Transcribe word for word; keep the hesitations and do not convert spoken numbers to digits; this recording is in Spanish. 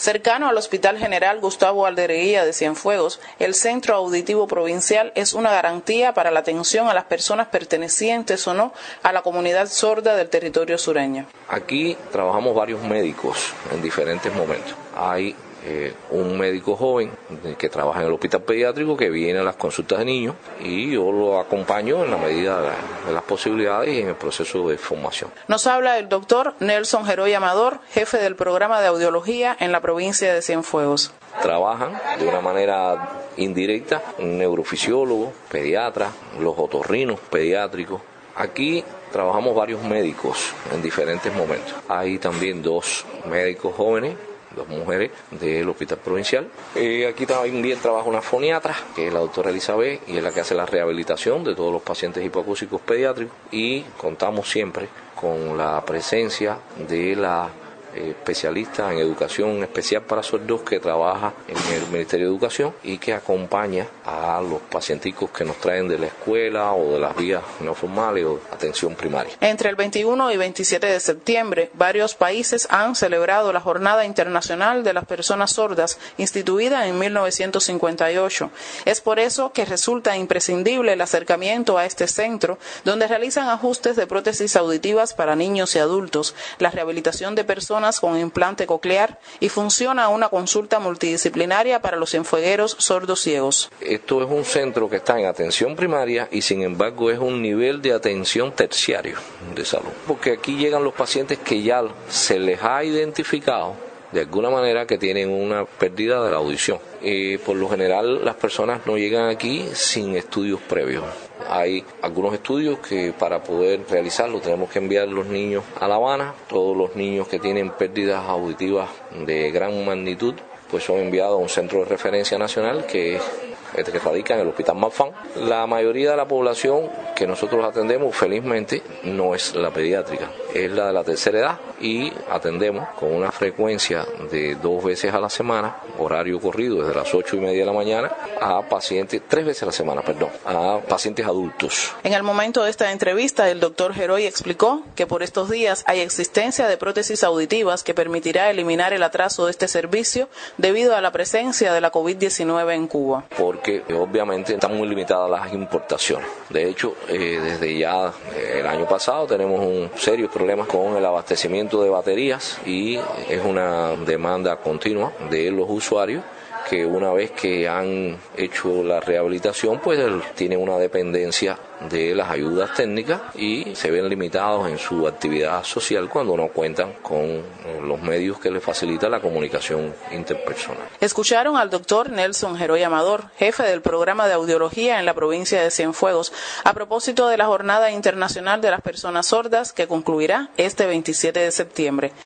Cercano al Hospital General Gustavo Aldereguía de Cienfuegos, el Centro Auditivo Provincial es una garantía para la atención a las personas pertenecientes o no a la comunidad sorda del territorio sureño. Aquí trabajamos varios médicos en diferentes momentos. Hay eh, un médico joven que trabaja en el hospital pediátrico que viene a las consultas de niños y yo lo acompaño en la medida de, la, de las posibilidades y en el proceso de formación. Nos habla el doctor Nelson Geroy Amador, jefe del programa de audiología en la provincia de Cienfuegos. Trabajan de una manera indirecta un neurofisiólogo, pediatra, los otorrinos pediátricos. Aquí trabajamos varios médicos en diferentes momentos. Hay también dos médicos jóvenes, dos mujeres del hospital provincial. Eh, aquí también trabaja una foniatra, que es la doctora Elizabeth, y es la que hace la rehabilitación de todos los pacientes hipoacúsicos pediátricos. Y contamos siempre con la presencia de la especialista en educación especial para sordos que trabaja en el Ministerio de Educación y que acompaña a los pacienticos que nos traen de la escuela o de las vías no formales o atención primaria. Entre el veintiuno y veintisiete de septiembre, varios países han celebrado la Jornada Internacional de las Personas Sordas, instituida en mil novecientos cincuenta y ocho. Es por eso que resulta imprescindible el acercamiento a este centro, donde realizan ajustes de prótesis auditivas para niños y adultos, la rehabilitación de personas con implante coclear y funciona una consulta multidisciplinaria para los cienfuegueros sordos ciegos. Esto es un centro que está en atención primaria y sin embargo es un nivel de atención terciario de salud, porque aquí llegan los pacientes que ya se les ha identificado de alguna manera que tienen una pérdida de la audición. Eh, por lo general las personas no llegan aquí sin estudios previos. Hay algunos estudios que para poder realizarlo tenemos que enviar los niños a La Habana. Todos los niños que tienen pérdidas auditivas de gran magnitud pues son enviados a un centro de referencia nacional que es que radica en el Hospital Malfán. La mayoría de la población que nosotros atendemos, felizmente, no es la pediátrica, es la de la tercera edad y atendemos con una frecuencia de dos veces a la semana, horario corrido desde las ocho y media de la mañana, a pacientes, tres veces a la semana, perdón, a pacientes adultos. En el momento de esta entrevista, el doctor Geroy explicó que por estos días hay existencia de prótesis auditivas que permitirá eliminar el atraso de este servicio debido a la presencia de la COVID diecinueve en Cuba. Porque obviamente están muy limitadas las importaciones. De hecho, eh, desde ya eh, el año pasado tenemos un serios problemas con el abastecimiento de baterías y es una demanda continua de los usuarios que una vez que han hecho la rehabilitación pues tienen una dependencia de las ayudas técnicas y se ven limitados en su actividad social cuando no cuentan con los medios que les facilita la comunicación interpersonal. Escucharon al doctor Nelson Geroy Amador, jefe del programa de audiología en la provincia de Cienfuegos, a propósito de la Jornada Internacional de las Personas Sordas que concluirá este veintisiete de septiembre.